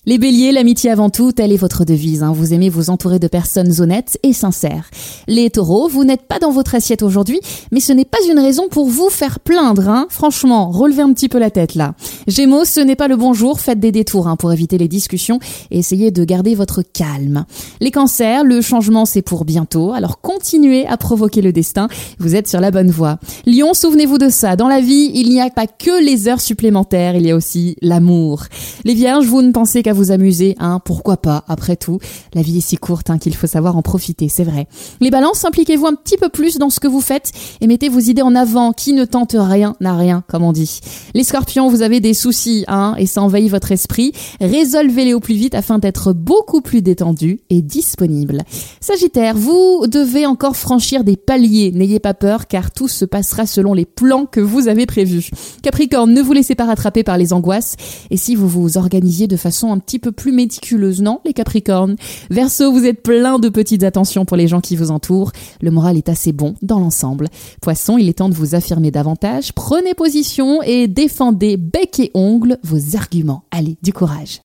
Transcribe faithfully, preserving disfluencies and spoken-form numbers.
Les béliers, l'amitié avant tout, telle est votre devise. Hein. Vous aimez vous entourer de personnes honnêtes et sincères. Les taureaux, vous n'êtes pas dans votre assiette aujourd'hui, mais ce n'est pas une raison pour vous faire plaindre. Hein. Franchement, relevez un petit peu la tête là. Gémeaux, ce n'est pas le bon jour, faites des détours hein, pour éviter les discussions et essayez de garder votre calme. Les cancers, le changement c'est pour bientôt, alors continuez à provoquer le destin, vous êtes sur la bonne voie. Lion, souvenez-vous de ça, dans la vie, il n'y a pas que les heures supplémentaires, il y a aussi l'amour. Les vierges, vous ne pensez qu'à vous amuser, hein, pourquoi pas, après tout. La vie est si courte hein, qu'il faut savoir en profiter, c'est vrai. Les balances, impliquez-vous un petit peu plus dans ce que vous faites et mettez vos idées en avant. Qui ne tente rien n'a rien, comme on dit. Les scorpions, vous avez des soucis, hein, et ça envahit votre esprit. Résolvez-les au plus vite afin d'être beaucoup plus détendu et disponible. Sagittaire, vous devez encore franchir des paliers. N'ayez pas peur car tout se passera selon les plans que vous avez prévus. Capricorne, ne vous laissez pas rattraper par les angoisses et si vous vous organisiez de façon un petit peu plus méticuleuse, non, les Capricornes. Verseau, vous êtes plein de petites attentions pour les gens qui vous entourent. Le moral est assez bon dans l'ensemble. Poisson, il est temps de vous affirmer davantage. Prenez position et défendez bec et ongles vos arguments. Allez, du courage.